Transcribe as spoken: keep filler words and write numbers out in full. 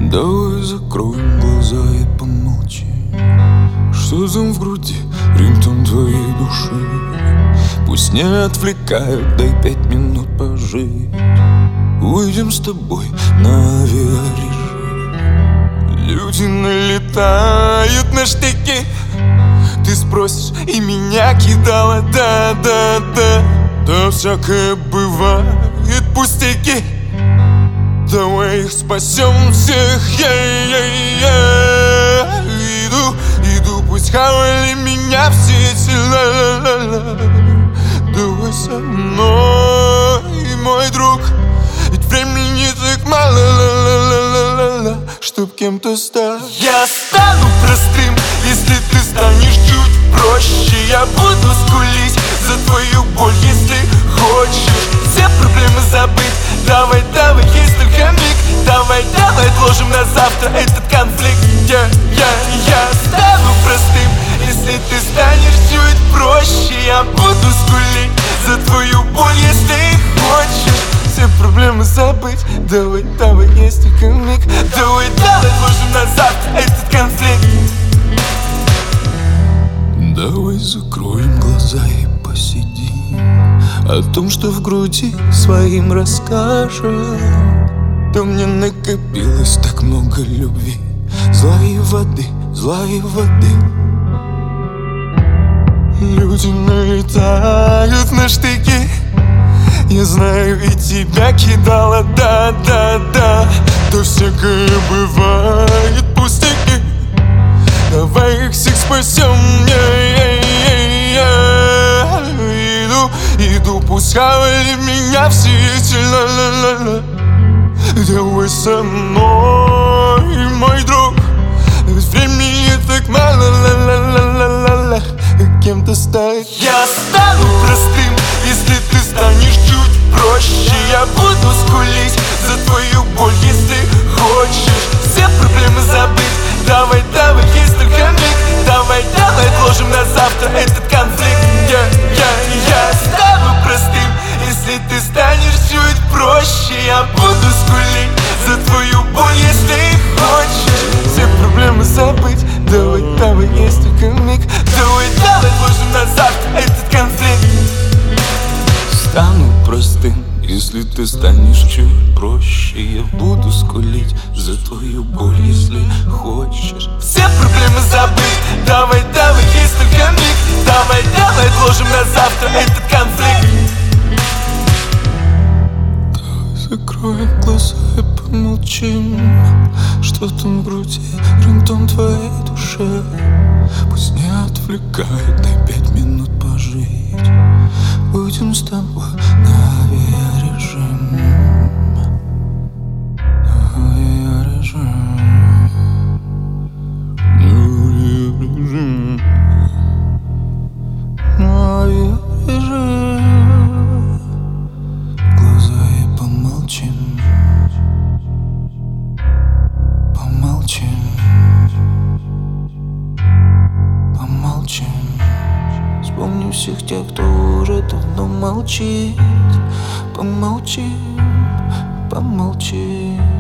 Давай закроем глаза и помолчим. Что там в груди, рингтон твоей души? Пусть не отвлекают, дай пять минут пожить. Уйдем с тобой на авиарежим. Люди налетают на штыки. Ты спросишь, и меня кидало, да-да-да. Да всякое бывает, пустяки. Давай их спасем всех, я-я-я. Иду, иду, пусть хавали меня все эти ла-ла-ла-ла. Давай со мной, мой друг, ведь времени так мало, ла-ла-ла-ла-ла, чтоб кем-то стать. Я стану простым, если ты станешь чуть проще. Я буду скулить за твою боль, если хочешь все проблемы забыть. Давай, давай, есть только миг. Давай, давай, отложим на завтра этот конфликт. Я, я, я стану простым, если ты станешь чуть проще. Я буду скулить за твою боль, если хочешь все проблемы забыть. Давай, давай, есть только миг. Давай, давай, отложим на завтра этот конфликт. Давай закроем глаза и посидим, о том, что в груди своим расскажем. Да мне накопилось так много любви, злой воды, злой воды. Люди налетают на штыки. Я знаю, и тебя кидало, да-да-да. Да всякое бывает, пустяки. Давай их всех спасем, я-я-я. Иду, иду, пусть хавали меня все эти ла-ла-ла-ла. Давай со мной, мой друг, ведь времени так мало, ла-ла-ла-ла-ла. Кем-то стать. Я стану простым, если ты станешь чуть проще. Я буду скулить за твою боль, если хочешь все проблемы забыть. Давай, давай, есть только миг. Давай, давай, отложим на завтра этот конфликт. Я, я, я стану простым, если ты станешь чуть проще. Я буду скулить за твою боль, если хочешь все проблемы забыть. Давай, давай, есть только миг. Давай, давай, отложим на завтра этот конфликт. Стану простым, если ты станешь чуть проще. Я буду скулить за твою боль, если хочешь все проблемы забыть. Давай, давай, есть только миг. Давай, давай, отложим на завтра этот конфликт. Давай закроем глаза и помолчим. Что там в груди, рингтон твоей душе. Пусть не отвлекает, дай пять минут пожить. Уйдем с тобой на авиарежим. На авиарежим. На авиарежим. На авиарежим. Глаза и помолчим. Помолчим. Помолчим. Вспомним всех тех, кто уже давно молчит. Помолчим, помолчим.